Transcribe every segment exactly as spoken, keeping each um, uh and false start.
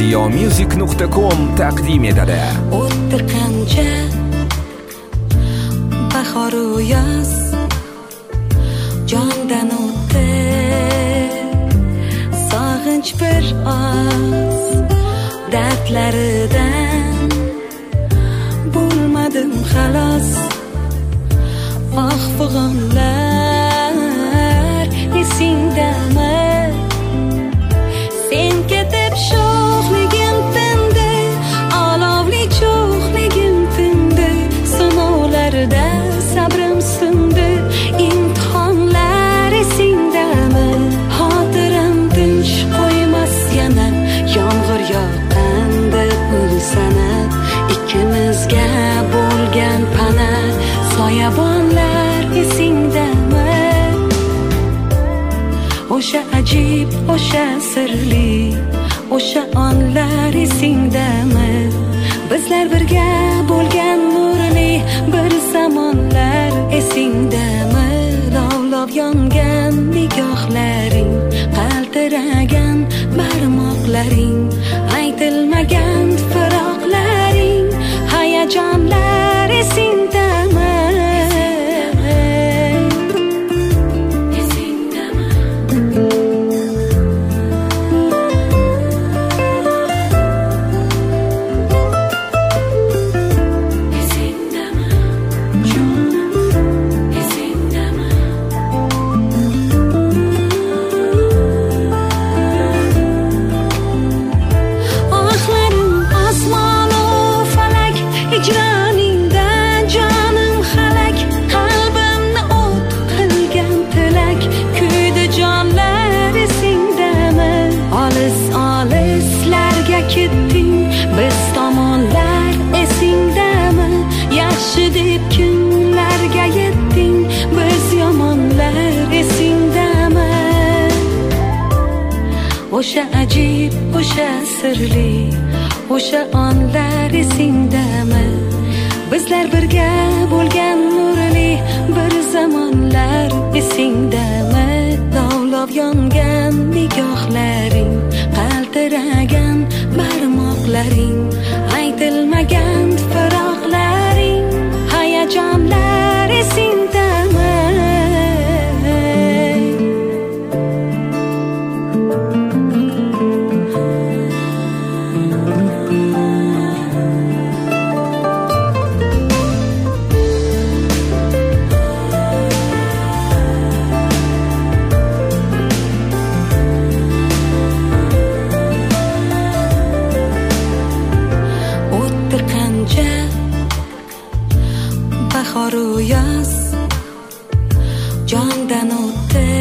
siyomusic nuqta com taqdim etadi. O'tdi qancha bahor-u yoz, jondan o'tdi sog'inch bir oz, dardlaridan bo'lmadim xalos. Oh fig'onlar esingdami? Sen ketib sho'xligim tindi, olovli cho'xligim tindi. Sinovlarda sabrim sindi, imtihonlar esingdami? Xotiram tinch qo'ymas yana, yomg'ir yoqqanda ul sana. Ikkimizga bo'lgan pana, soyabonlar esingdami? O'sha ajib, o'sha sirli, o'sha onlar esingdami? Bizlar birga bo'lgan nurli bir zamonlar esingdami? Lovlov yongan nigohlaring, qaltiragan barmoqlaring, aytilmagan firoqlaring, hayajonlar esingdami? Ketding biz tomonlar esingdami? Yaxshi deb kunlarga yetding, biz yomonlar esingdami? O'sha ajib, o'sha sirli, o'sha onlar esingdami? Bizlar birga bo'lgan nurli bir zamonlar esingdami? Lovlov yongan nigohlaring, qaltiragan barmoqlaring, aytilmagan firoqlaring, hayajonlar esingdami? Bahor-u yoz, jondan o'tdi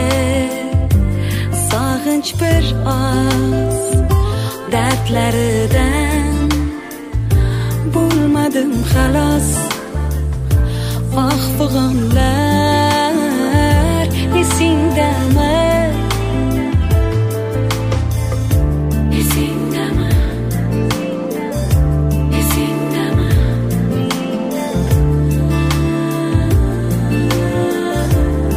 sog'inch bir oz, dardlaridan bo'lmadim xalos. Oh fig'onlar esingdami?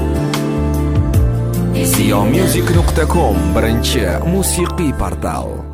siyomusic nuqta com birinchi musiqiy portal.